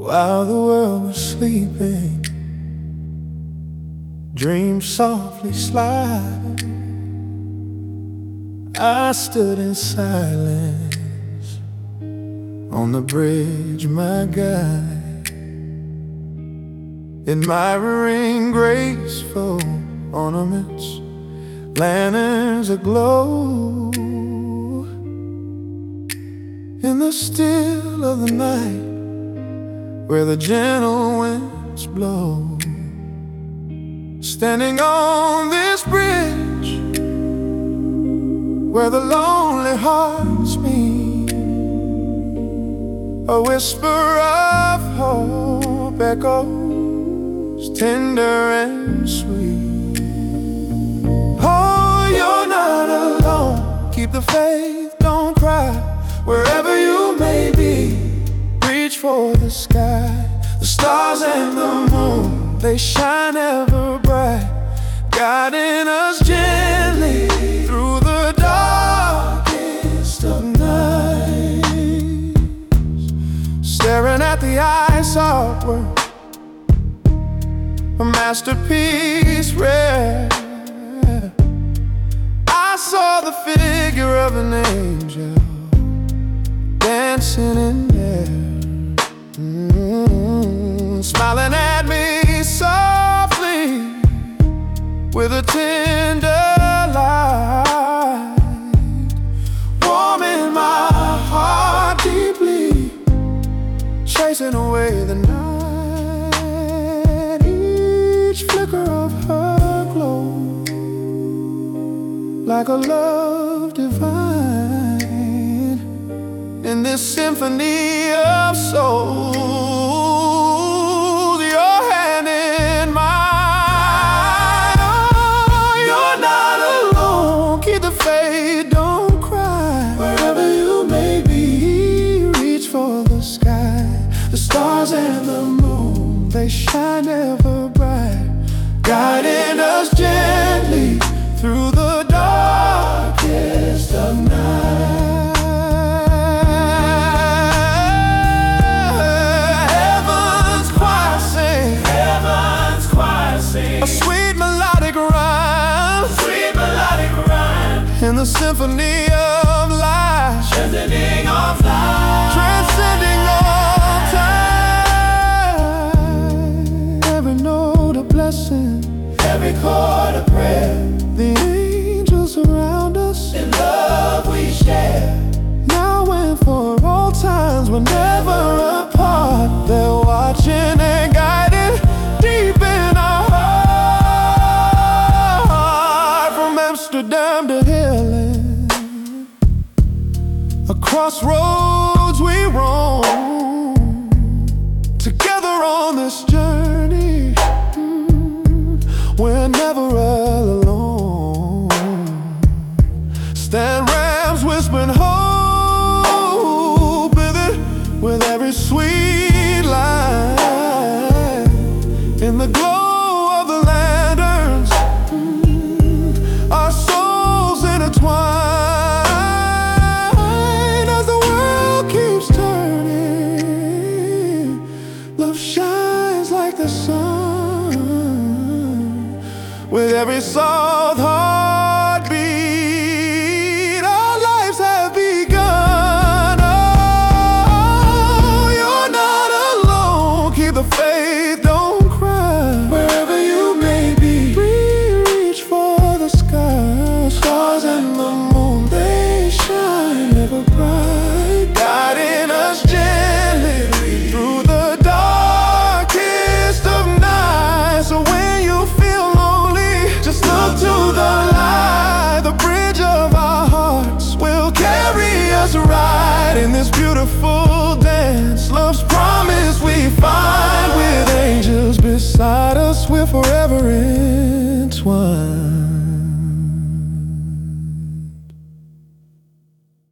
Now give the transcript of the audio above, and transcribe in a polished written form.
While the world was sleeping, dreams softly slide. I stood in silence on the bridge, my guide, admiring graceful ornaments, lanterns aglow. In the still of the night, where the gentle winds blow, standing on this bridge, where the lonely hearts meet, a whisper of hope echoes tender and sweet. Oh, you're not alone. Keep the faith, don't cry. Wherever you may be, reach for the sky. The stars and the moon, they shine ever bright, guiding us gently through the darkest of nights. Staring at the ice artwork, a masterpiece rare, I saw the figure of an angel dancing in there, smiling at me softly with a tender light, warming my heart deeply, chasing away the night. Each flicker of her glow, like a love divine, in this symphony of souls, your hand in mine. Oh, you're not alone. Keep the faith, don't cry. Wherever you may be, reach for the sky. The stars and the moon, they shine ever bright, guiding us gently through the darkest of nights. A sweet melodic rhyme, in the symphony of life, transcending all time. Every note a blessing, every chord a prayer. The angels surround us, in love we share. Now and for all times, we're never apart. They're watching and guiding deep in our heart. From Amsterdam to Healing, across roads we roam, together on this journey. We're never alone. Stand rams whispering hope with every sweet line. In the glow of the lanterns, our souls intertwine. As the world keeps turning, love shines like the sun. With every soft heartbeat, our lives have begun. Oh, you're not alone. Keep the faith, don't cry. Wherever you may be, reach for the sky. Stars and the moon, they shine ever bright, guiding us gently through the darkest of nights. So when you feel lonely, just look to the light. The bridge of our hearts will carry us right in this beautiful dance. Love's promise we find with angels beside.